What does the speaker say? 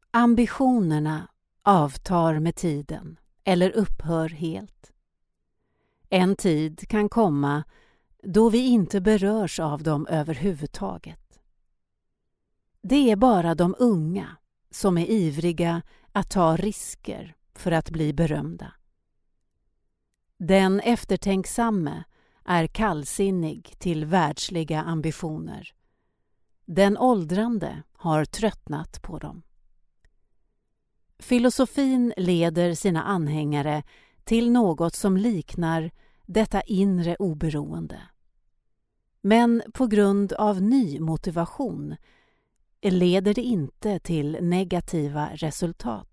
Ambitionerna avtar med tiden eller upphör helt. En tid kan komma då vi inte berörs av dem överhuvudtaget. Det är bara de unga som är ivriga att ta risker för att bli berömda. Den eftertänksamme är kallsinnig till världsliga ambitioner. Den åldrande har tröttnat på dem. Filosofin leder sina anhängare till något som liknar detta inre oberoende. Men på grund av ny motivation leder det inte till negativa resultat.